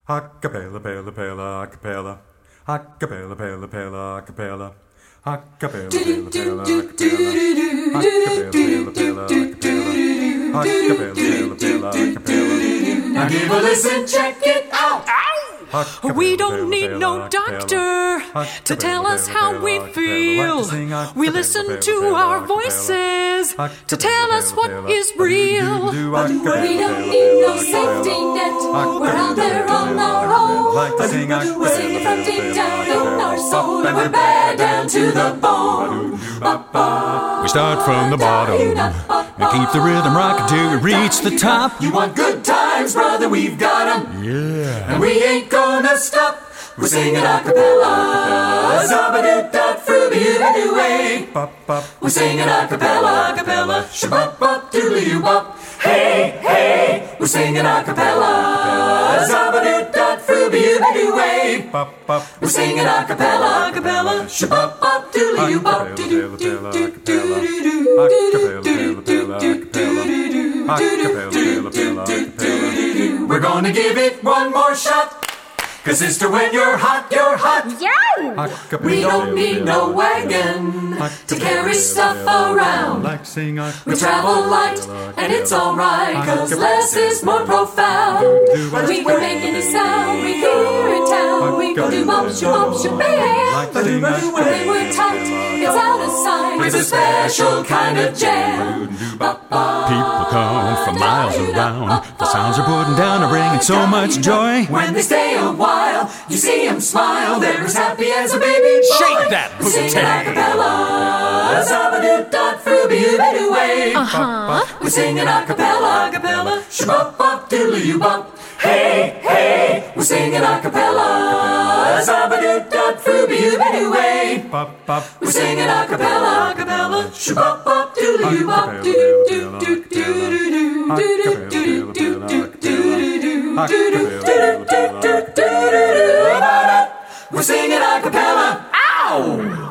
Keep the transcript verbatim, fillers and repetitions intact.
Acapella, pella, pella, acapella. Acapella, pella, pella, acapella. Acapella, pella, pella, acapella. Acapella, pella, acapella. Acapella, pella, pella, acapella. Now give a listen, check it out. We don't need no doctor to tell us how we feel. We listen to our voices to tell us what is real. We don't need no safety net. We're out there on our own. We're singing from deep down in our soul, and we're bad down to the bone. We start from the bottom and keep the rhythm rocking till we reach the top. You want good times, brother? We've got 'em. Yeah. And we ain't gonna stop. We're singing a cappella. Zabba-doo-dot, frooby-doo-doo-way. We're singing a cappella, cappella. Shabop-bop, doodly-oo-bop. Hey, hey, we're singing a cappella. Zabba-doo-dot, frooby-doo-doo-way. We're singing a cappella, cappella. Shabop-bop, doodly-oo-bop. We're gonna give it one more shot. 'Cause sister, when you're hot, you're hot. Yow! We don't need no wagon to carry stuff around. We travel light, and it's alright, 'cause less is more profound. When we can make any sound we hear in town, we go do bump, shabop, shabam. When we're tight, it's out of sight. It's a special kind of jam. People come from miles around. The sounds are putting down are bringing so much joy. When they stay a while, you see them smile. They're as happy as a baby boy. Shake that We're singing booty. a cappella. Zabba-doo-dot, frooby-doo-doo-way. Uh-huh. We're singing a cappella, cappella. Shabop-bop, doodly-oo-bop. Hey, hey, we're singing a cappella. Zabba-doo-dot, frooby-doo-doo-way. We're singing a cappella, cappella. Shabop-bop, doodly-oo-bop. We're singing a cappella. Ow!